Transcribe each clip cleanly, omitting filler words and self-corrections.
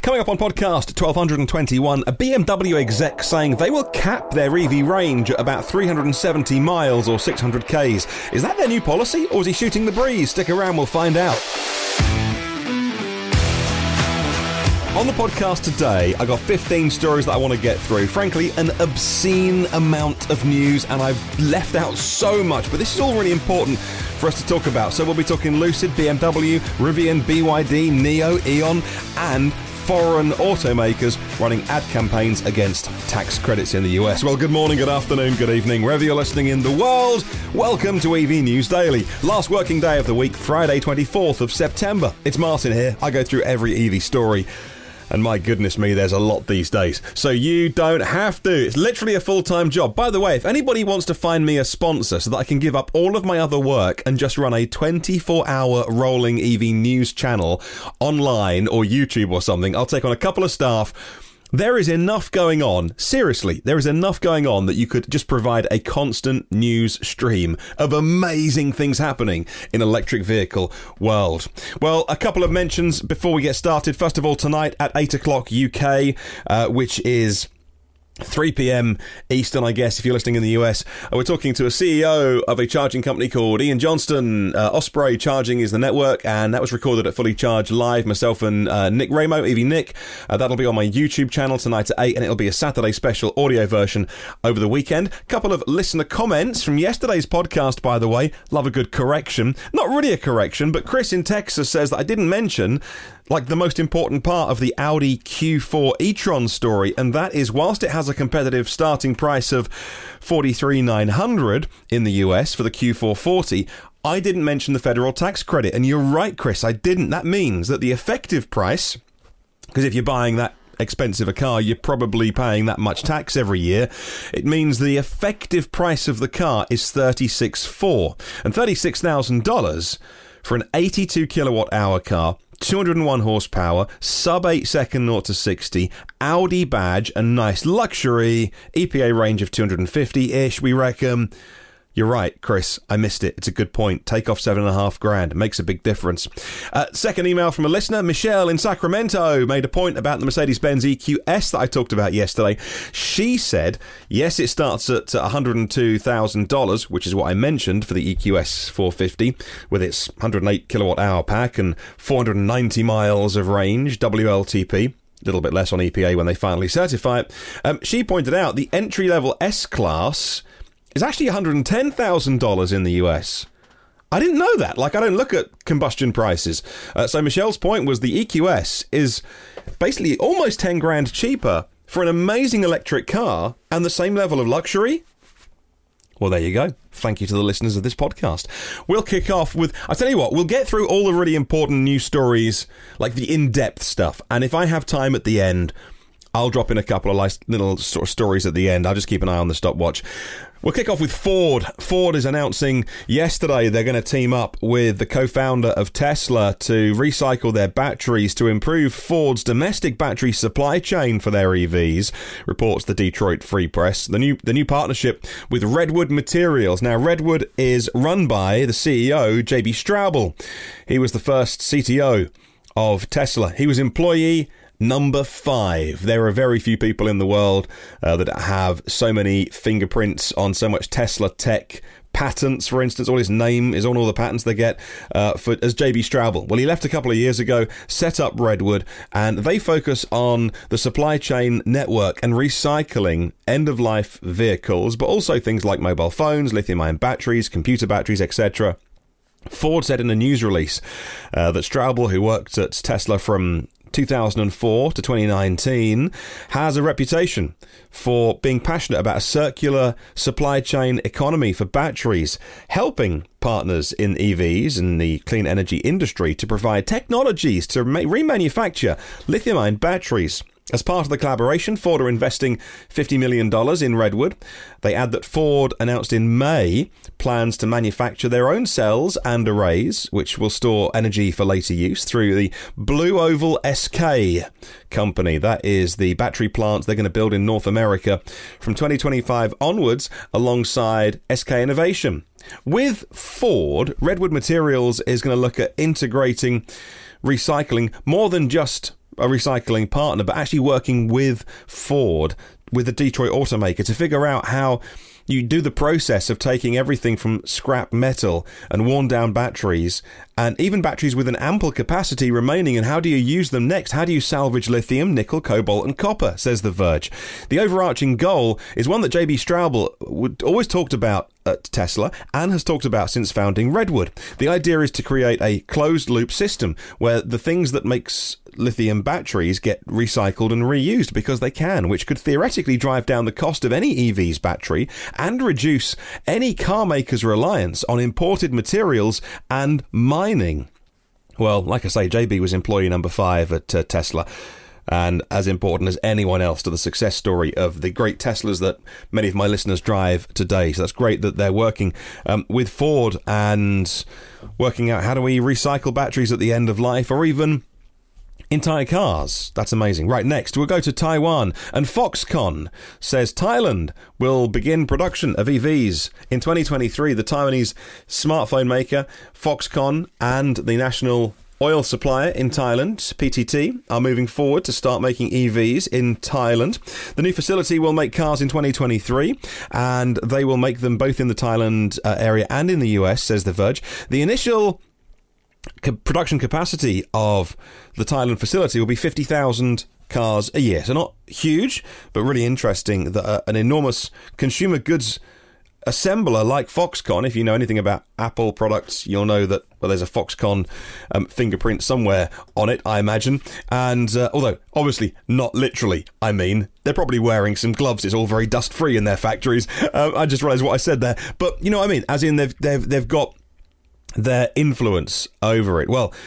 Coming up on podcast 1221, a BMW exec saying they will cap their EV range at about 370 miles or 600 Ks. Is that their new policy, or is he shooting the breeze? Stick around, we'll find out. On the podcast today, I got 15 stories that I want to get through. Frankly, an obscene amount of news, and I've left out so much, but this is all really important for us to talk about. So we'll be talking Lucid, BMW, Rivian, BYD, NIO, E.ON, and foreign automakers running ad campaigns against tax credits in the US. Well, good morning, good afternoon, good evening, wherever you're listening in the world. Welcome to EV News Daily. Last working day of the week, Friday, 24th of September. It's Martin here. I go through every EV story. And my goodness me, there's a lot these days. So you don't have to. It's literally a full-time job. By the way, if anybody wants to find me a sponsor so that I can give up all of my other work and just run a 24-hour rolling EV news channel online or YouTube or something, I'll take on a couple of staff. There is enough going on, seriously, there is enough going on that you could just provide a constant news stream of amazing things happening in electric vehicle world. Well, a couple of mentions before we get started. First of all, tonight at 8 o'clock UK, which is 3 p.m. Eastern, I guess, if you're listening in the US. We're talking to a CEO of a charging company called Ian Johnston. Osprey Charging is the network, and that was recorded at Fully Charged Live, myself and Nick Ramo, EV Nick. That'll be on my YouTube channel tonight at 8, and it'll be a Saturday special audio version over the weekend. Couple of listener comments from yesterday's podcast, by the way. Love a good correction. Not really a correction, but Chris in Texas says that I didn't mention the most important part of the Audi Q4 e-tron story, and that is, whilst it has a competitive starting price of $43,900 in the US for the Q440, I didn't mention the federal tax credit. And you're right, Chris, I didn't. That means that the effective price, because if you're buying that expensive a car, you're probably paying that much tax every year. It means the effective price of the car is $36,400, and $36,000 for an 82 kilowatt hour car, 201 horsepower, sub 8 second 0 to 60, Audi badge, and nice luxury, EPA range of 250-ish, we reckon. You're right, Chris, I missed it. It's a good point. Take off $7,500. Makes a big difference. Second email from a listener, Michelle in Sacramento, made a point about the Mercedes-Benz EQS that I talked about yesterday. She said, yes, it starts at $102,000, which is what I mentioned for the EQS 450, with its 108 kilowatt hour pack and 490 miles of range, WLTP. A little bit less on EPA when they finally certify it. She pointed out the entry-level S-Class is actually $110,000 in the US. I didn't know that. I don't look at combustion prices. So Michelle's point was the EQS is basically almost 10 grand cheaper for an amazing electric car and the same level of luxury. Well, there you go. Thank you to the listeners of this podcast. We'll kick off with, I tell you what, we'll get through all the really important news stories, like the in-depth stuff. And if I have time at the end, I'll drop in a couple of little sort of stories at the end. I'll just keep an eye on the stopwatch. We'll kick off with Ford. Ford is announcing yesterday they're going to team up with the co-founder of Tesla to recycle their batteries to improve Ford's domestic battery supply chain for their EVs, reports the Detroit Free Press. The new partnership with Redwood Materials. Now, Redwood is run by the CEO, JB Straubel. He was the first CTO of Tesla. He was employee number 5. There are very few people in the world that have so many fingerprints on so much Tesla tech. Patents, for instance, all his name is on all the patents they get as JB Straubel. Well, he left a couple of years ago, set up Redwood, and they focus on the supply chain network and recycling end-of-life vehicles, but also things like mobile phones, lithium-ion batteries, computer batteries, etc. Ford said in a news release that Straubel, who worked at Tesla from 2004 to 2019, has a reputation for being passionate about a circular supply chain economy for batteries, helping partners in EVs and the clean energy industry to provide technologies to remanufacture lithium-ion batteries. As part of the collaboration, Ford are investing $50 million in Redwood. They add that Ford announced in May plans to manufacture their own cells and arrays, which will store energy for later use through the Blue Oval SK company. That is the battery plant they're going to build in North America from 2025 onwards alongside SK Innovation. With Ford, Redwood Materials is going to look at integrating recycling more than just a recycling partner, but actually working with Ford, with the Detroit automaker, to figure out how you do the process of taking everything from scrap metal and worn down batteries, and even batteries with an ample capacity remaining, and how do you use them next? How do you salvage lithium, nickel, cobalt and copper, says The Verge. The overarching goal is one that JB Straubel always talked about at Tesla and has talked about since founding Redwood. The idea is to create a closed loop system where the things that makes lithium batteries get recycled and reused because they can, which could theoretically drive down the cost of any EV's battery and reduce any car maker's reliance on imported materials and mining. Well, like I say, JB was employee number 5 at Tesla, and as important as anyone else to the success story of the great Teslas that many of my listeners drive today. So that's great that they're working with Ford and working out how do we recycle batteries at the end of life, or even entire cars. That's amazing. Right, next we'll go to Taiwan, and Foxconn says Thailand will begin production of EVs in 2023. The Taiwanese smartphone maker Foxconn and the national oil supplier in Thailand, PTT, are moving forward to start making EVs in Thailand. The new facility will make cars in 2023, and they will make them both in the Thailand area and in the US, says The Verge. The initial production capacity of the Thailand facility will be 50,000 cars a year. So not huge, but really interesting that an enormous consumer goods assembler like Foxconn, if you know anything about Apple products, you'll know that, well, there's a Foxconn fingerprint somewhere on it, I imagine. And although obviously not literally, I mean, they're probably wearing some gloves. It's all very dust free in their factories. I just realized what I said there, but you know what I mean, as in they've got their influence over it. Well,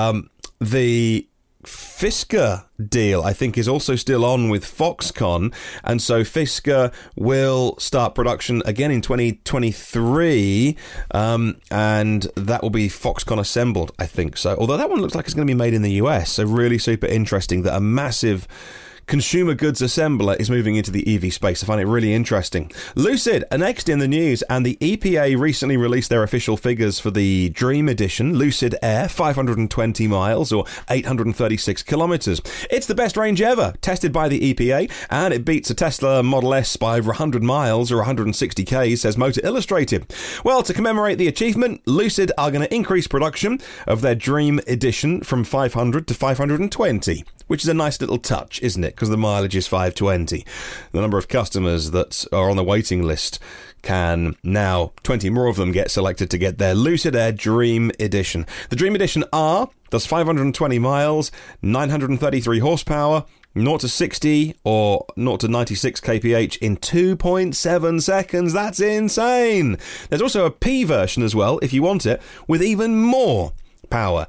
the Fisker deal, I think, is also still on with Foxconn, and so Fisker will start production again in 2023, and that will be Foxconn assembled, I think so. Although that one looks like it's going to be made in the US, so really super interesting that a massive consumer goods assembler is moving into the EV space. I find it really interesting. Lucid are next in the news, and the EPA recently released their official figures for the Dream Edition Lucid Air, 520 miles or 836 kilometers. It's the best range ever, tested by the EPA, and it beats a Tesla Model S by over 100 miles or 160 k's, says Motor Illustrated. Well, to commemorate the achievement, Lucid are going to increase production of their Dream Edition from 500 to 520, which is a nice little touch, isn't it? Because the mileage is 520. The number of customers that are on the waiting list can now, 20 more of them, get selected to get their Lucid Air Dream Edition. The Dream Edition R does 520 miles, 933 horsepower, 0 to 60 or 0 to 96 kph in 2.7 seconds. That's insane. There's also a P version as well, if you want it, with even more power.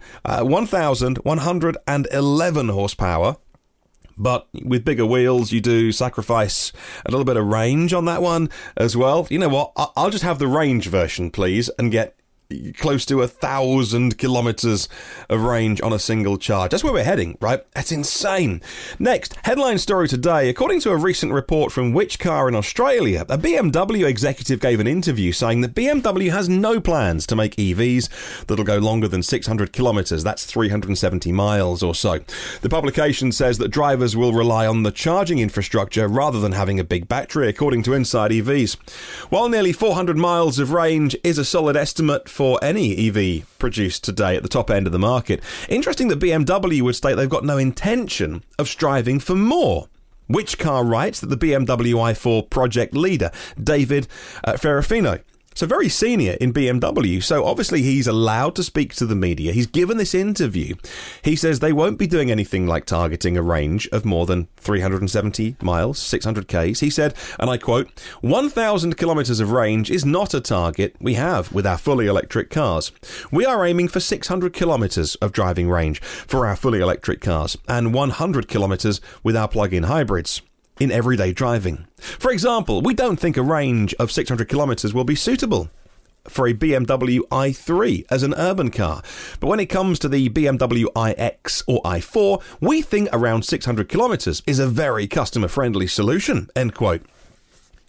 1,111 horsepower. But with bigger wheels, you do sacrifice a little bit of range on that one as well. You know what? I'll just have the range version, please, and get close to 1,000 kilometers of range on a single charge. That's where we're heading, right? That's insane. Next, headline story today. According to a recent report from Which Car in Australia, a BMW executive gave an interview saying that BMW has no plans to make EVs that'll go longer than 600 kilometers. That's 370 miles or so. The publication says that drivers will rely on the charging infrastructure rather than having a big battery, according to Inside EVs. While nearly 400 miles of range is a solid estimate for any EV produced today at the top end of the market, interesting that BMW would state they've got no intention of striving for more. Which Car writes that the BMW i4 project leader, David Ferrofino, so very senior in BMW, so obviously he's allowed to speak to the media. He's given this interview. He says they won't be doing anything like targeting a range of more than 370 miles, 600 k's. He said, and I quote, 1,000 kilometers of range is not a target we have with our fully electric cars. We are aiming for 600 kilometers of driving range for our fully electric cars and 100 kilometers with our plug-in hybrids in everyday driving. For example, we don't think a range of 600 kilometers will be suitable for a BMW i3 as an urban car. But when it comes to the BMW iX or i4, we think around 600 kilometers is a very customer-friendly solution, end quote.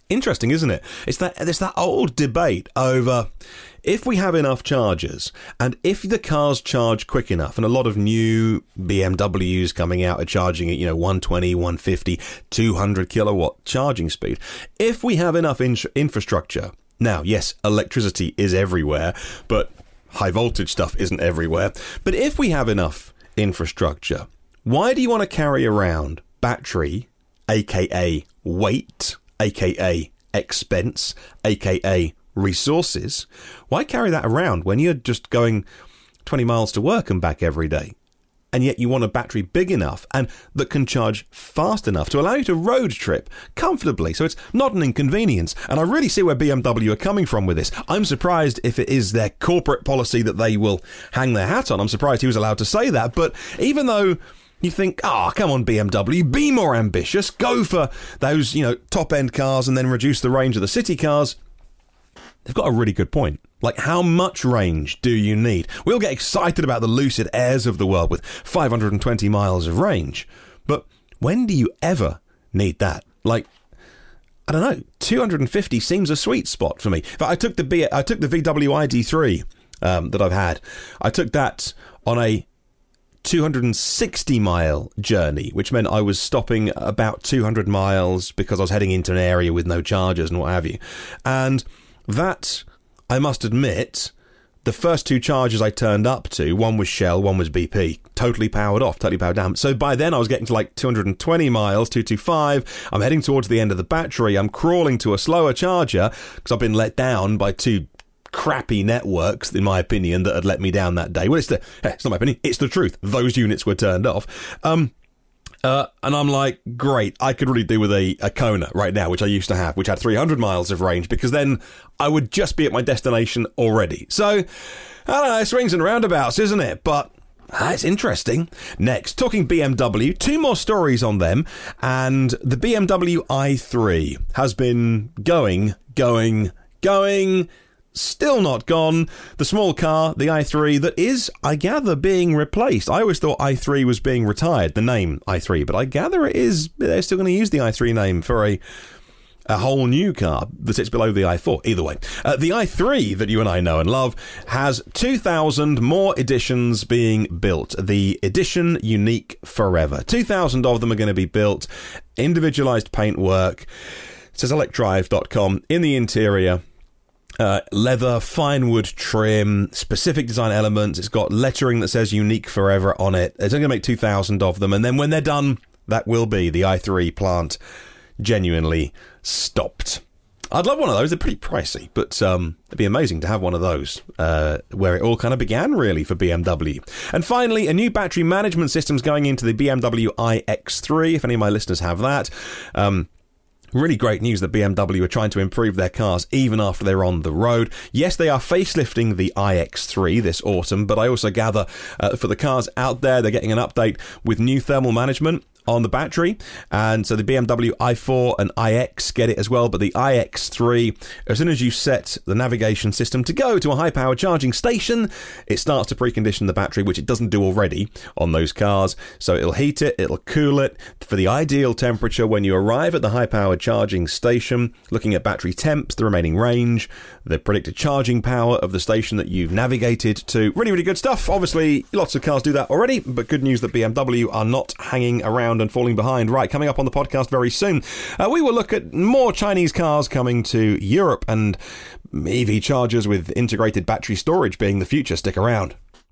interesting, isn't it? It's that old debate over if we have enough chargers and if the cars charge quick enough, and a lot of new BMWs coming out are charging at 120, 150, 200 kilowatt charging speed. If we have enough infrastructure, now yes, electricity is everywhere, but high voltage stuff isn't everywhere. But if we have enough infrastructure, why do you want to carry around battery, aka weight, aka expense, aka resources? Why carry that around when you're just going 20 miles to work and back every day? And yet you want a battery big enough and that can charge fast enough to allow you to road trip comfortably. So it's not an inconvenience. And I really see where BMW are coming from with this. I'm surprised if it is their corporate policy that they will hang their hat on. I'm surprised he was allowed to say that. But even though you think, come on, BMW, be more ambitious, go for those, top-end cars and then reduce the range of the city cars, they've got a really good point. Like, how much range do you need? We'll get excited about the Lucid Airs of the world with 520 miles of range. But when do you ever need that? Like, I don't know, 250 seems a sweet spot for me. I took the VW ID3 that I've had. I took that on a 260 mile journey, which meant I was stopping about 200 miles because I was heading into an area with no chargers and what have you. And that, I must admit, the first two chargers I turned up to, one was Shell, one was BP, totally powered off, totally powered down. So by then I was getting to like 220 miles, 225. I'm heading towards the end of the battery. I'm crawling to a slower charger because I've been let down by two crappy networks, in my opinion, that had let me down that day. Well, it's not my opinion, it's the truth. Those units were turned off. And I'm like, great, I could really do with a Kona right now, which I used to have, which had 300 miles of range, because then I would just be at my destination already. So, I don't know, swings and roundabouts, isn't it? But it's interesting. Next, talking BMW, two more stories on them, and the BMW i3 has been going, still not gone. The small car, the i3, that is, I gather, being replaced. I always thought i3 was being retired, the name i3, but I gather it is. They're still going to use the i3 name for a whole new car that sits below the i4. Either way, the i3 that you and I know and love has 2,000 more editions being built. The edition unique forever. 2,000 of them are going to be built. Individualized paintwork. It says electrive.com. In the interior, leather, fine wood trim, specific design elements. It's got lettering that says unique forever on it. It's only going to make 2,000 of them. And then when they're done, that will be the i3 plant genuinely stopped. I'd love one of those. They're pretty pricey, but it'd be amazing to have one of those where it all kind of began, really, for BMW. And finally, a new battery management system's going into the BMW iX3, if any of my listeners have that. Really great news that BMW are trying to improve their cars even after they're on the road. Yes, they are facelifting the iX3 this autumn, but I also gather for the cars out there, they're getting an update with new thermal management on the battery, and so the BMW i4 and iX get it as well, but the iX3, as soon as you set the navigation system to go to a high-power charging station, it starts to precondition the battery, which it doesn't do already on those cars, so it'll heat it, it'll cool it for the ideal temperature when you arrive at the high-power charging station, looking at battery temps, the remaining range, the predicted charging power of the station that you've navigated to. Really, really good stuff. Obviously, lots of cars do that already, but good news that BMW are not hanging around and falling behind. Right, coming up on the podcast very soon, we will look at more Chinese cars coming to Europe and EV chargers with integrated battery storage being the future. Stick around.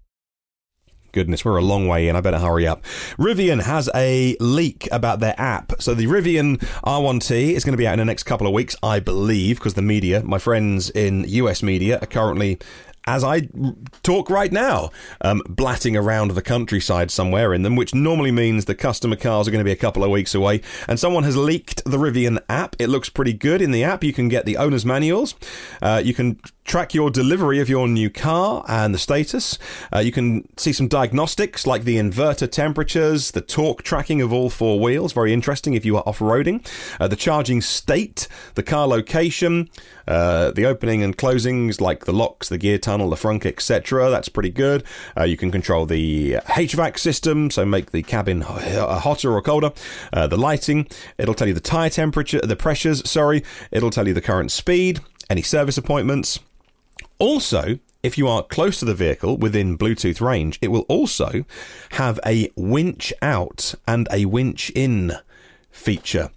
Goodness, we're a long way in. I better hurry up. Rivian has a leak about their app. So the Rivian R1T is going to be out in the next couple of weeks, I believe, because the media, my friends in US media, are currently, as I talk right now, blatting around the countryside somewhere in them, which normally means the customer cars are going to be a couple of weeks away. And someone has leaked the Rivian app. It looks pretty good. In the app, you can get the owner's manuals. You can track your delivery of your new car and the status. You can see some diagnostics like the inverter temperatures, the torque tracking of all four wheels. Very interesting if you are off-roading. The charging state, the car location, the opening and closings like the locks, the gear tunnel, the frunk, etc. That's pretty good. You can control the HVAC system, so make the cabin hotter or colder. The lighting, it'll tell you the tyre temperature, the pressures, it'll tell you the current speed, any service appointments. Also, if you are close to the vehicle within Bluetooth range, it will also have a winch out and a winch in feature.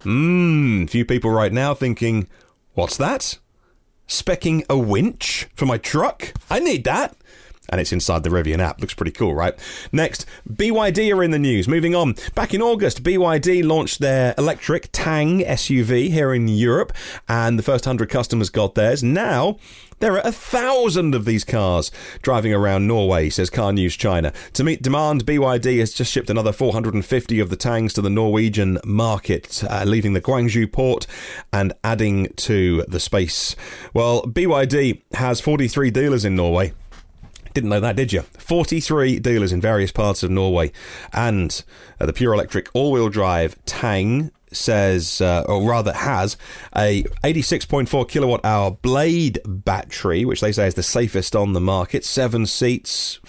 Few people right now thinking, what's that? Specking a winch for my truck? I need that. And it's inside the Rivian app. Looks pretty cool, right? Next, BYD are in the news. Moving on. Back in August, BYD launched their electric Tang SUV here in Europe, and the first 100 customers got theirs. Now, there are 1,000 of these cars driving around Norway, says Car News China. To meet demand, BYD has just shipped another 450 of the Tangs to the Norwegian market, leaving the Gwangju port and adding to the space. Well, BYD has 43 dealers in Norway. Didn't know that, did you? 43 dealers in various parts of Norway. And the pure electric all-wheel drive Tang says, or rather has, a 86.4 kilowatt-hour Blade battery, which they say is the safest on the market. 7 seats,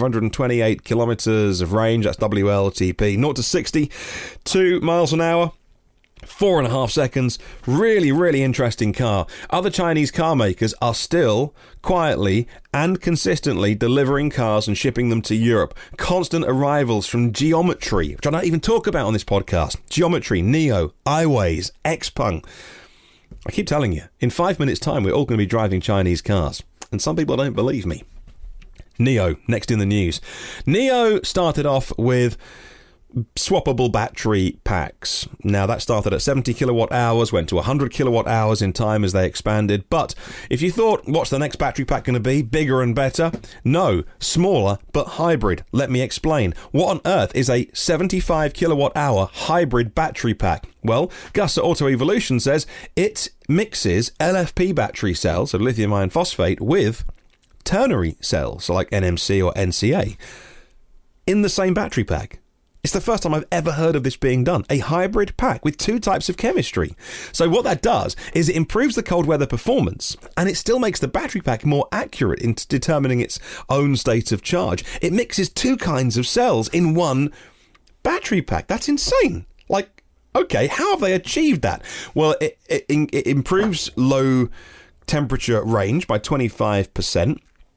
528 kilometers of range. That's WLTP. 0 to 60, 2 miles an hour. 4.5 seconds. Really, really interesting car. Other Chinese car makers are still quietly and consistently delivering cars and shipping them to Europe. Constant arrivals from Geometry, which I don't even talk about on this podcast. Geometry, NIO, iWays, XPeng. I keep telling you, in 5 minutes' time, we're all going to be driving Chinese cars. And some people don't believe me. NIO, next in the news. NIO started off with swappable battery packs. Now that started at 70 kilowatt hours, went to 100 kilowatt hours in time as they expanded. But if you thought, what's the next battery pack going to be? Bigger and better? No, smaller but hybrid. Let me explain. What on earth is a 75 kilowatt hour hybrid battery pack? Well, Gus at Auto Evolution says it mixes LFP battery cells, so lithium iron phosphate, with ternary cells, so like NMC or NCA, in the same battery pack. It's the first time I've ever heard of this being done. A hybrid pack with 2 types of chemistry. So what that does is it improves the cold weather performance, and it still makes the battery pack more accurate in determining its own state of charge. It mixes 2 kinds of cells in one battery pack. That's insane. Like, okay, how have they achieved that? Well, it improves low temperature range by 25%.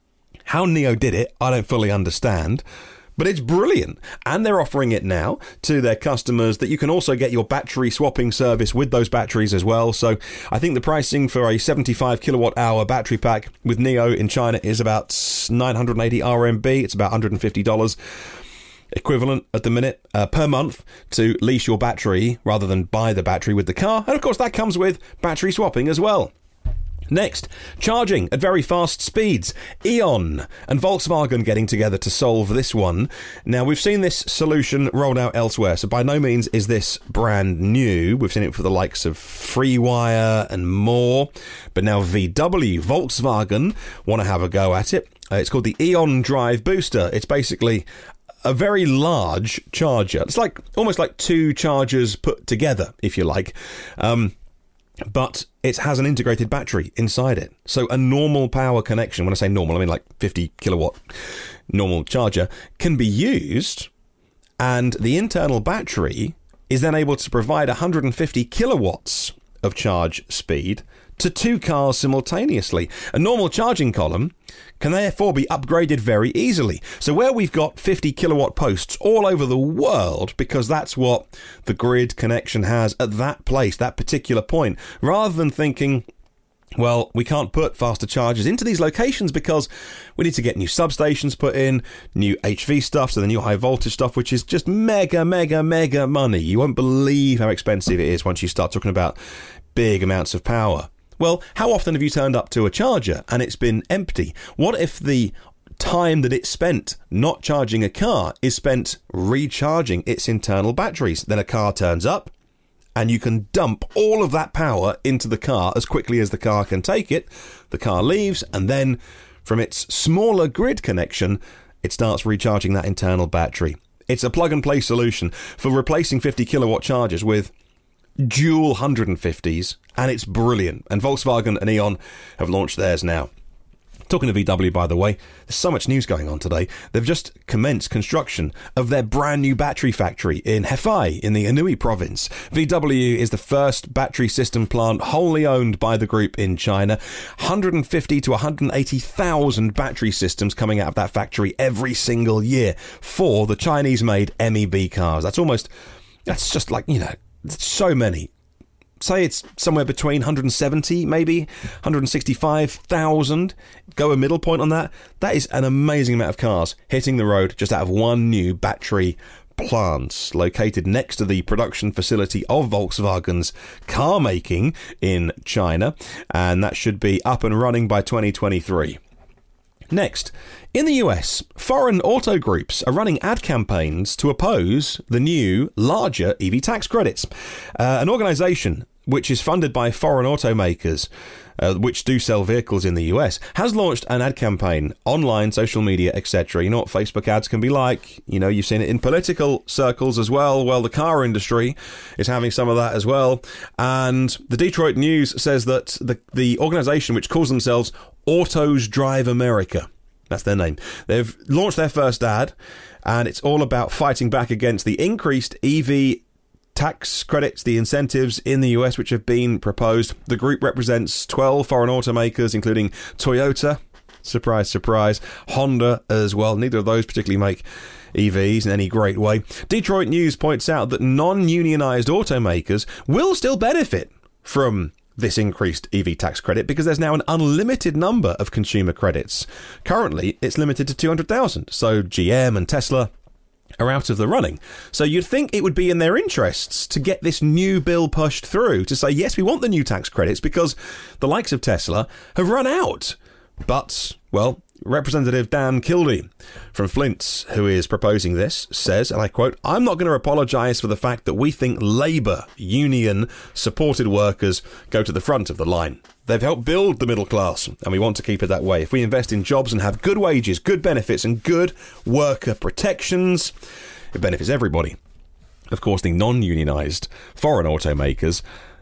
How NIO did it, I don't fully understand. But it's brilliant. And they're offering it now to their customers that you can also get your battery swapping service with those batteries as well. So I think the pricing for a 75 kilowatt hour battery pack with NIO in China is about 980 RMB. It's about $150 equivalent at the minute per month to lease your battery rather than buy the battery with the car. And of course that comes with battery swapping as well. Next, charging at very fast speeds. E.ON and Volkswagen getting together to solve this one. Now, we've seen this solution rolled out elsewhere, so by no means is this brand new. We've seen it for the likes of FreeWire and more. But now VW, Volkswagen, want to have a go at it. It's called the E.ON Drive Booster. It's basically a very large charger. It's like almost like 2 chargers put together, if you like. But it has an integrated battery inside it. So a normal power connection, when I say normal, I mean like 50 kilowatt normal charger, can be used, and the internal battery is then able to provide 150 kilowatts of charge speed to 2 cars simultaneously. A normal charging column can therefore be upgraded very easily. So where we've got 50 kilowatt posts all over the world, because that's what the grid connection has at that place, that particular point, rather than thinking, well, we can't put faster chargers into these locations because we need to get new substations put in, new HV stuff, so the new high voltage stuff, which is just mega money. You won't believe how expensive it is once you start talking about big amounts of power. Well, how often have you turned up to a charger and it's been empty? What if the time that it's spent not charging a car is spent recharging its internal batteries? Then a car turns up and you can dump all of that power into the car as quickly as the car can take it. The car leaves, and then from its smaller grid connection, it starts recharging that internal battery. It's a plug-and-play solution for replacing 50 kilowatt chargers with dual 150s, and it's brilliant. And Volkswagen and E.ON have launched theirs now. Talking to VW, by the way, there's so much news going on today. They've just commenced construction of their brand new battery factory in Hefei in the Anhui province. VW is the first battery system plant wholly owned by the group in China. 150 to 180,000 battery systems coming out of that factory every single year for the Chinese-made MEB cars. That's just like, so many. Say it's somewhere between 170, maybe 165,000. Go a middle point on that. That is an amazing amount of cars hitting the road just out of one new battery plant located next to the production facility of Volkswagen's car making in China. And that should be up and running by 2023. Next, in the US, foreign auto groups are running ad campaigns to oppose the new, larger EV tax credits. An organisation which is funded by foreign automakers, which do sell vehicles in the US, has launched an ad campaign, online, social media, etc. You know what Facebook ads can be like. You've seen it in political circles as well. Well, the car industry is having some of that as well. And the Detroit News says that the organisation, which calls themselves Autos Drive America, that's their name, they've launched their first ad, and it's all about fighting back against the increased EV tax credits, the incentives in the US which have been proposed. The group represents 12 foreign automakers, including Toyota, surprise, surprise, Honda as well. Neither of those particularly make EVs in any great way. Detroit News points out that non-unionized automakers will still benefit from this increased EV tax credit because there's now an unlimited number of consumer credits. Currently, it's limited to 200,000, so GM and Tesla are out of the running. So you'd think it would be in their interests to get this new bill pushed through to say, yes, we want the new tax credits because the likes of Tesla have run out. But, well, Representative Dan Kildee from Flint, who is proposing this, says, and I quote, "I'm not going to apologise for the fact that we think Labour union-supported workers go to the front of the line. They've helped build the middle class, and we want to keep it that way. If we invest in jobs and have good wages, good benefits, and good worker protections, it benefits everybody." Of course, the non-unionised foreign automakers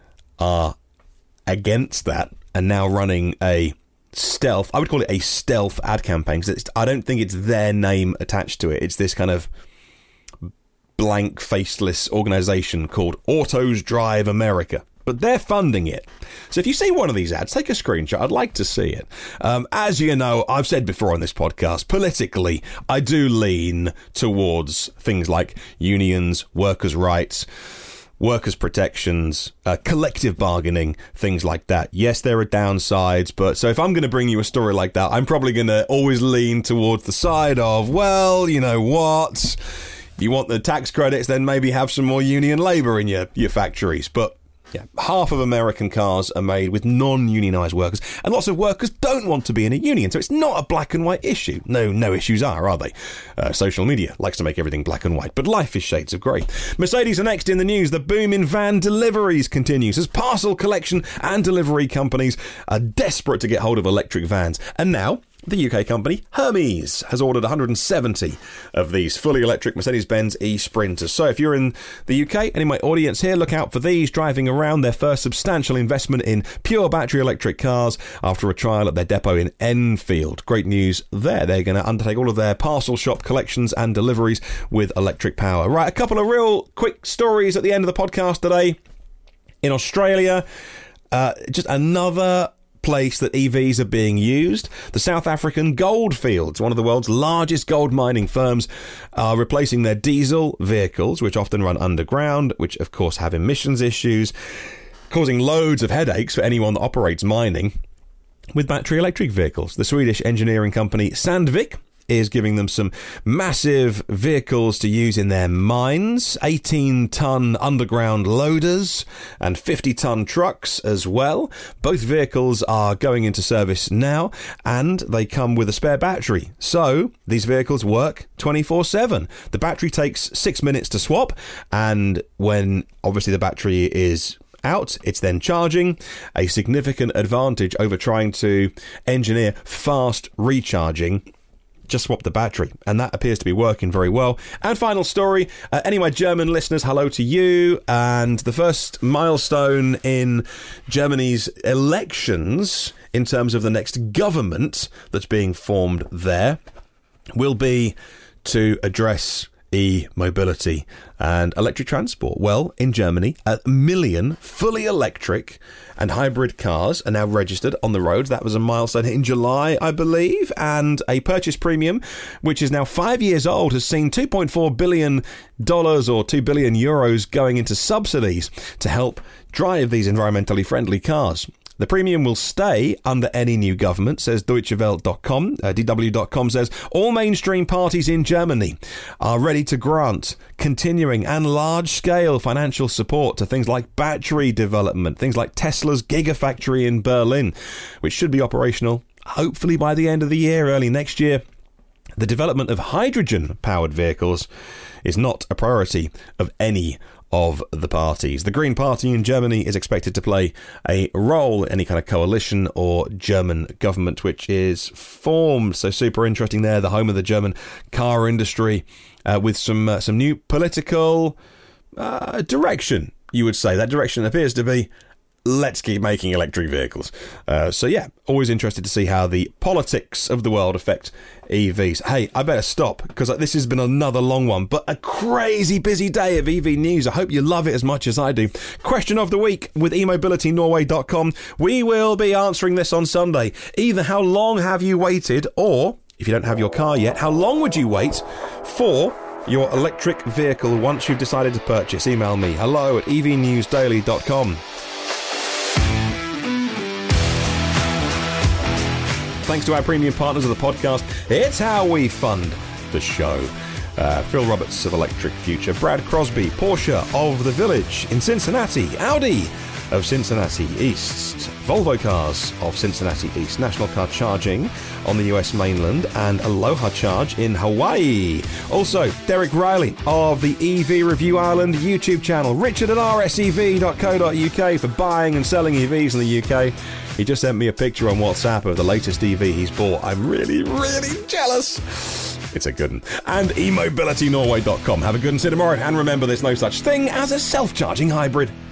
are against that and now running a stealth, I would call it a stealth ad campaign, because I don't think it's their name attached to it. It's this kind of blank, faceless organisation called Autos Drive America. But they're funding it. So if you see one of these ads, take a screenshot. I'd like to see it. As you know, I've said before on this podcast, politically, I do lean towards things like unions, workers' rights, workers' protections, collective bargaining, things like that. Yes, there are downsides, but so if I'm going to bring you a story like that, I'm probably going to always lean towards the side of, well, you know what? You want the tax credits, then maybe have some more union labour in your factories. But yeah, half of American cars are made with non-unionised workers, and lots of workers don't want to be in a union, so it's not a black and white issue. No issues are they? Social media likes to make everything black and white, but life is shades of grey. Mercedes are next in the news. The boom in van deliveries continues as parcel collection and delivery companies are desperate to get hold of electric vans. And now the UK company Hermes has ordered 170 of these fully electric Mercedes-Benz e-Sprinters. So if you're in the UK, and in my audience here, look out for these driving around, their first substantial investment in pure battery electric cars after a trial at their depot in Enfield. Great news there. They're going to undertake all of their parcel shop collections and deliveries with electric power. Right, a couple of real quick stories at the end of the podcast today. In Australia, just another place that EVs are being used. The South African Goldfields, one of the world's largest gold mining firms, are replacing their diesel vehicles, which often run underground, which of course have emissions issues, causing loads of headaches for anyone that operates mining, with battery electric vehicles. The Swedish engineering company Sandvik is giving them some massive vehicles to use in their mines, 18-ton underground loaders and 50-ton trucks as well. Both vehicles are going into service now, and they come with a spare battery. So these vehicles work 24/7. The battery takes 6 minutes to swap, and when obviously the battery is out, it's then charging, a significant advantage over trying to engineer fast recharging. Just swap the battery, and that appears to be working very well. And final story, anyway, German listeners, hello to you. And the first milestone in Germany's elections in terms of the next government that's being formed there will be to address e-mobility and electric transport. Well, in Germany, 1 million fully electric and hybrid cars are now registered on the roads. That was a milestone in July, I believe. And a purchase premium, which is now 5 years old, has seen $2.4 billion or 2 billion euros going into subsidies to help drive these environmentally friendly cars. The premium will stay under any new government, says DeutscheWelt.com. DW.com says all mainstream parties in Germany are ready to grant continuing and large-scale financial support to things like battery development, things like Tesla's Gigafactory in Berlin, which should be operational hopefully by the end of the year, early next year. The development of hydrogen-powered vehicles is not a priority of any of the parties. The Green Party in Germany is expected to play a role in any kind of coalition or German government which is formed. So super interesting there, the home of the German car industry, with some new political direction, you would say. That direction appears to be, let's keep making electric vehicles. So yeah, always interested to see how the politics of the world affect EVs. Hey, I better stop because this has been another long one, but a crazy busy day of EV news. I hope you love it as much as I do. Question of the week with eMobilityNorway.com. We will be answering this on Sunday. Either how long have you waited, or if you don't have your car yet, how long would you wait for your electric vehicle once you've decided to purchase? Email me hello@evnewsdaily.com. Thanks to our premium partners of the podcast. It's how we fund the show. Phil Roberts of Electric Future, Brad Crosby, Porsche of the Village in Cincinnati, Audi of Cincinnati East, Volvo Cars of Cincinnati East, National Car Charging on the US mainland, and Aloha Charge in Hawaii. Also, Derek Riley of the EV Review Ireland YouTube channel, Richard at rsev.co.uk for buying and selling EVs in the UK. He just sent me a picture on WhatsApp of the latest EV he's bought. I'm really, really jealous. It's a good one. And eMobilityNorway.com. Have a good one, see you tomorrow. And remember, there's no such thing as a self-charging hybrid.